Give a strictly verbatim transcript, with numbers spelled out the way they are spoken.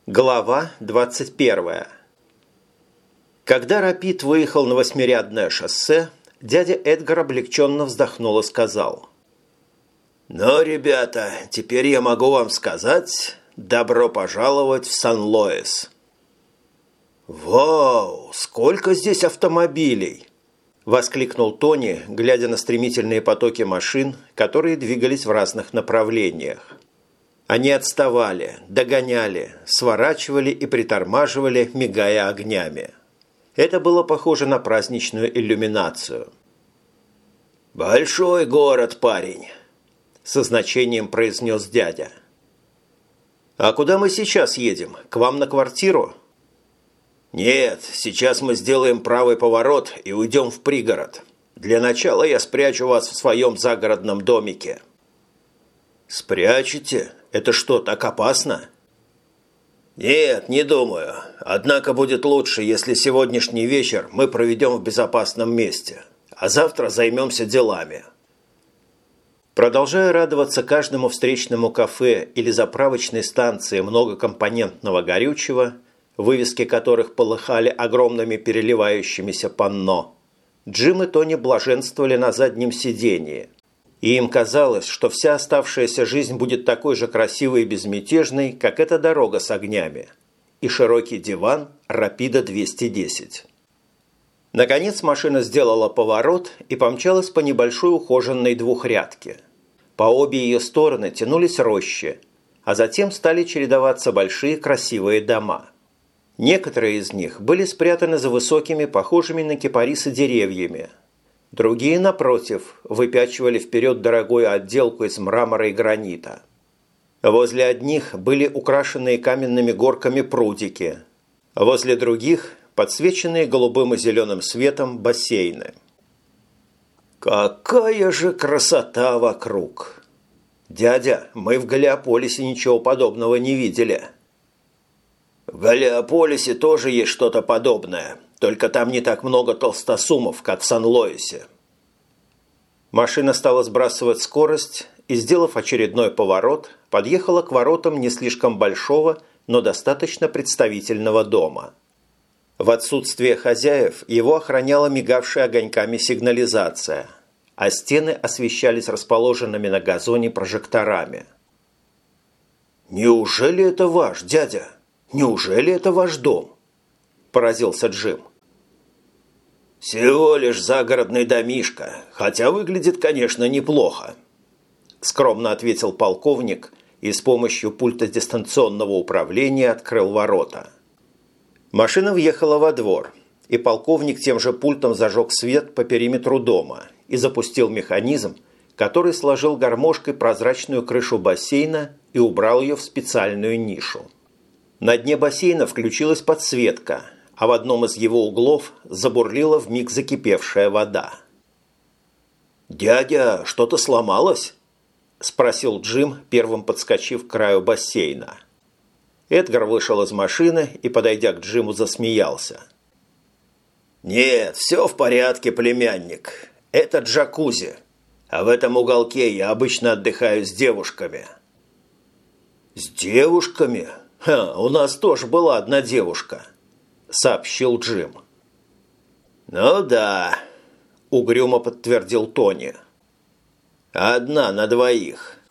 Глава двадцать первая. Когда Рапид выехал на восьмирядное шоссе, дядя Эдгар облегченно вздохнул и сказал: «Ну, ребята, теперь я могу вам сказать, добро пожаловать в Сан-Луис». «Вау, сколько здесь автомобилей!» – воскликнул Тони, глядя на стремительные потоки машин, которые двигались в разных направлениях. Они отставали, догоняли, сворачивали и притормаживали, мигая огнями. Это было похоже на праздничную иллюминацию. «Большой город, парень», – со значением произнес дядя. «А куда мы сейчас едем? К вам на квартиру?» «Нет, сейчас мы сделаем правый поворот и уйдем в пригород. Для начала я спрячу вас в своем загородном домике». «Спрячете? Это что, так опасно?» «Нет, не думаю. Однако будет лучше, если сегодняшний вечер мы проведем в безопасном месте, а завтра займемся делами». Продолжая радоваться каждому встречному кафе или заправочной станции многокомпонентного горючего, вывески которых полыхали огромными переливающимися панно, Джим и Тони блаженствовали на заднем сидении. И им казалось, что вся оставшаяся жизнь будет такой же красивой и безмятежной, как эта дорога с огнями и широкий диван Рапида двести десять. Наконец машина сделала поворот и помчалась по небольшой ухоженной двухрядке. По обе ее стороны тянулись рощи, а затем стали чередоваться большие красивые дома. Некоторые из них были спрятаны за высокими, похожими на кипарисы деревьями. Другие, напротив, выпячивали вперед дорогую отделку из мрамора и гранита. Возле одних были украшенные каменными горками прудики, а возле других – подсвеченные голубым и зеленым светом бассейны. «Какая же красота вокруг! Дядя, мы в Галлиополисе ничего подобного не видели». «В Галлиополисе тоже есть что-то подобное. Только там не так много толстосумов, как в Сан-Луисе». Машина стала сбрасывать скорость и, сделав очередной поворот, подъехала к воротам не слишком большого, но достаточно представительного дома. В отсутствие хозяев его охраняла мигавшая огоньками сигнализация, а стены освещались расположенными на газоне прожекторами. «Неужели это ваш, дядя? Неужели это ваш дом?» – поразился Джим. «Всего лишь загородный домишко, хотя выглядит, конечно, неплохо», – скромно ответил полковник и с помощью пульта дистанционного управления открыл ворота. Машина въехала во двор, и полковник тем же пультом зажег свет по периметру дома и запустил механизм, который сложил гармошкой прозрачную крышу бассейна и убрал ее в специальную нишу. На дне бассейна включилась подсветка, а в одном из его углов забурлила вмиг закипевшая вода. «Дядя, что-то сломалось?» – спросил Джим, первым подскочив к краю бассейна. Эдгар вышел из машины и, подойдя к Джиму, засмеялся. «Нет, все в порядке, племянник. Это джакузи, а в этом уголке я обычно отдыхаю с девушками». «С девушками? Ха, у нас тоже была одна девушка», – сообщил Джим. «Ну да», – угрюмо подтвердил Тони. «Одна на двоих.